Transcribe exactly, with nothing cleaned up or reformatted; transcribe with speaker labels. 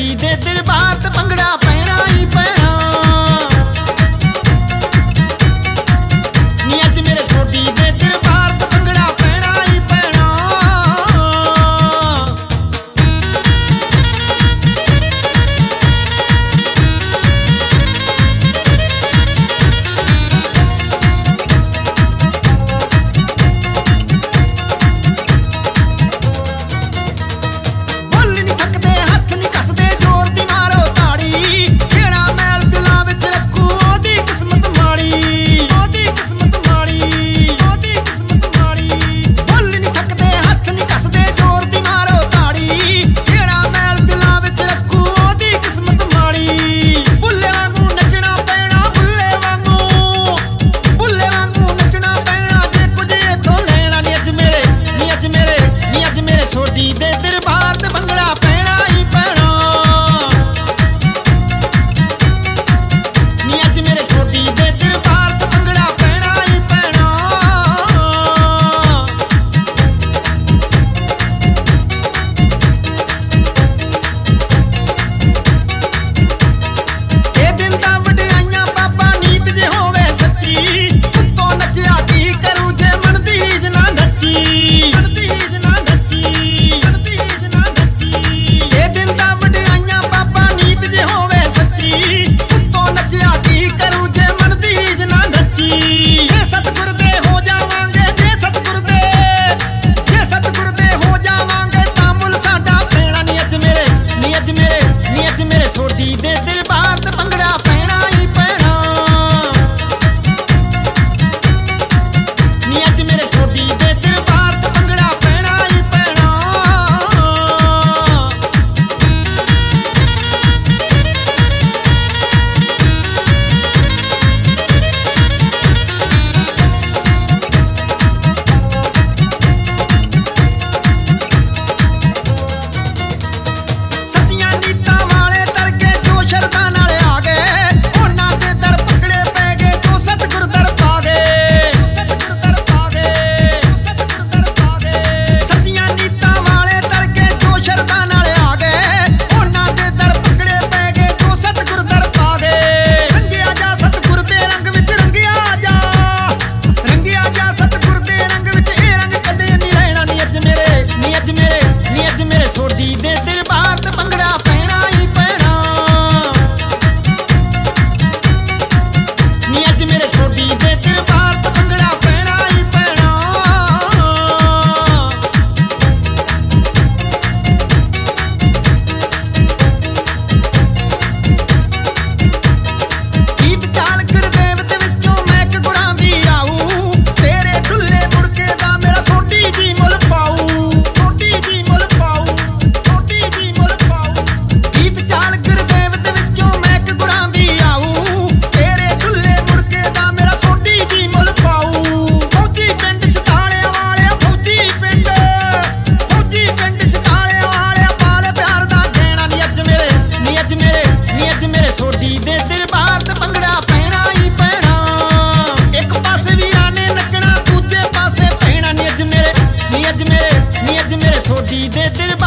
Speaker 1: ਸੋਢੀ ਦੇ ਦਰਬਾਰ ਤੇ ਭੰਗੜਾ ਪੈਣਾ ਹੀ ਪੈਣਾ ਨੀ ਅੱਜ ਮੇਰੇ ਸੋਢੀ ਦੇ ਦਰਬਾਰ ਤੇ ਭੰਗੜਾ ਪੈਣਾ ਹੀ ਪੈਣਾ ਸੋਢੀ ਦੇ ਦਰਬਾਰ ਤੇ ਭੰਗੜਾ ਪੈਣਾ ਹੀ ਪੈਣਾ ਨੀ ਅੱਜ ਮੇਰੇ ਸੋਢੀ ਦੇ ਦਰਬਾਰ ਤੇ ਭੰਗੜਾ ਪੈਣਾ ਹੀ ਪੈਣਾ ਇਹ ਦਿਨ ਤਾਂ ਵਡਿਆਈਆਂ ਬਾਬਾ ਨੀਤ ਜੇ ਹੋਵੇ ਸੱਚੀ ਉੱਤੋਂ ਨੱਚਿਆ ਕੀ ਕਰੂ ਜੇ ਮਨ ਦੀ ਰੀਝ ਨਾ ਨੱਚੀ ਸੋਢੀ ਦੇ ਦਰਬਾਰ ਤੇ ਭੰਗੜਾ ਪੈਣਾ ਹੀ ਪੈਣਾ ਨੀ ਅੱਜ ਮੇਰੇ ਸੋਢੀ ਦੇ ਦਰਬਾਰ ਤੇ ਭੰਗੜਾ ਪੈਣਾ ਹੀ ਪੈਣਾ ਸੱਚੀਆਂ ਨੀਤਾਂ ਵਾਲੇ ਸ਼ਰਧਾ ਨਾਲ ਆ ਗਏ ਉਹਨਾਂ ਦੇ ਦਰ ਪਕੜੇ ਪੈ ਗਏ ਜੋ ਸਤਿਗੁਰ ਦਰ ਪਾ ਗਏ ਸਤਿਗੁਰ ਦਰ ਪਾ ਗਏ ਸਤਿਗੁਰ ਦਰ ਪਾ ਗਏ ਸੱਚੀਆਂ ਨੀਤਾਂ ਵਾਲੇ ਦਰ ਕੇ ਜੋ ਸ਼ਰਧਾ ਨਾਲ ਆ ਗਏ ਉਹਨਾਂ ਦੇ ਦਰ ਪਕੜੇ ਪੈ ਗਏ ਜੋ ਸਤਿਗੁਰ ਦਰ ਪਾ ਗਏ ਰੰਗਿਆ ਜਾ ਸਤਿਗੁਰ ਦੇ ਰੰਗ ਵਿੱਚ ਰੰਗਿਆ ਜਾ ਰੰਗਿਆ ਜਾ ਸਤਿਗੁਰ ਦੇ ਰੰਗ ਵਿੱਚ ਇਹ ਰੰਗ ਕਦੇ ਨਹੀਂ ਰਹਿਣਾ ਨੀ ਅੱਜ ਮੇਰੇ ਨੀ ਅੱਜ ਮੇਰੇ ਨੀ ਅੱਜ ਮੇਰੇ ਸੋਢੀ ਦੇ ਦਰਬਾਰ ਤੇ ਭੰਗੜਾ ਪੈਣਾ ਹੀ ਪੈਣਾ ਅੱਜ ਮੇਰੇ ਸੋਢੀ ਦੇ ਦਰਬਾਰ ਤੇ ਭੰਗੜਾ ਪੈਣਾ ਹੀ ਪੈਣਾ ਗੀਤ ਚਾਲ ਗੁਰਦੇਵ ਦੇ ਵਿੱਚੋਂ ਮਹਿਕ ਗੁਰਾਂ ਦੀ ਆਊ ਤੇਰੇ ਢੁੱਲੇ ਮੁੜਕੇ ਦਾ ਮੇਰਾ ਸੋਢੀ ਜੀ ਮੁੱਲ ਪਾਊ ਸੋਢੀ ਜੀ ਮੁੱਲ ਪਾਊ ਸੋਢੀ ਜੀ ਮੁੱਲ ਪਾਊ ਗੀਤ ਚਾਲ ਗੁਰਦੇਵ ਦੇ ਵਿੱਚੋਂ ਮਹਿਕ ਗੁਰਾਂ ਦੀ ਆਊ ਤੇਰੇ ਢੁੱਲੇ ਸੋਢੀ ਜੀ ਮੁੱਲ ਪਾਊ ਫੌਜੀ ਪਿੰਡ ਚ ਤਾਲਿਆਂ ਵਾਲਿਆ ਫੌਜੀ ਪਿੰਡ ਫੌਜੀ ਪਿੰਡ ਚ ਤਾਲਿਆਂ ਵਾਲਿਆ ਪਾਲੇ ਪਿਆਰ ਦਾ ਕਹਿਣਾ ਨੀ ਅੱਜ ਮੇਰੇ ਨੀ ਅੱਜ ਮੇਰੇ ਨੀ ਅੱਜ ਮੇਰੇ ਸੋਢੀ ਦੇ ਦਰਬਾਰ ਤੇ ਭੰਗੜਾ ਪੈਣਾ ਹੀ ਪੈਣਾ ਇੱਕ ਪਾਸੇ ਵੀਰਾਂ ਨੇ ਨੱਚਣਾ ਦੂਜੇ ਪਾਸੇ ਪੈਣਾ ਨੀ ਅੱਜ ਮੇਰੇ ਨੀ ਅੱਜ ਮੇਰੇ ਨੀ ਅੱਜ ਮੇਰੇ ਸੋਢੀ ਦੇ ਦਰਬਾਰ